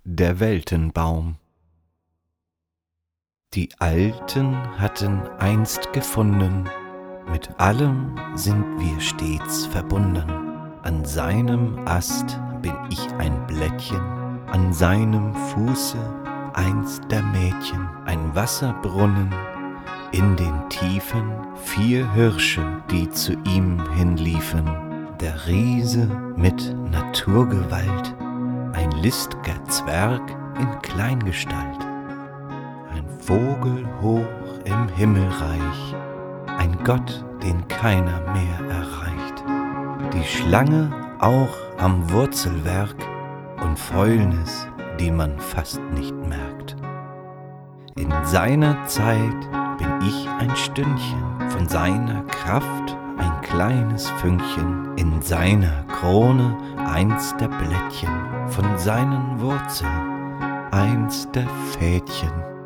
der Weltenbaum. Die Alten hatten einst gefunden, mit allem sind wir stets verbunden. An seinem Ast bin ich ein Blättchen, an seinem Fuße eins der Mädchen, ein Wasserbrunnen, in den Tiefen 4 Hirsche, die zu ihm hinliefen. Der Riese mit Naturgewalt, ein listiger Zwerg in Kleingestalt, ein Vogel hoch im Himmelreich, ein Gott, den keiner mehr erreicht. Die Schlange auch am Wurzelwerk und Fäulnis, die man fast nicht merkt. In seiner Zeit bin ich ein Stündchen, von seiner Kraft ein kleines Fünkchen, in seiner Krone eins der Blättchen, von seinen Wurzeln eins der Fädchen.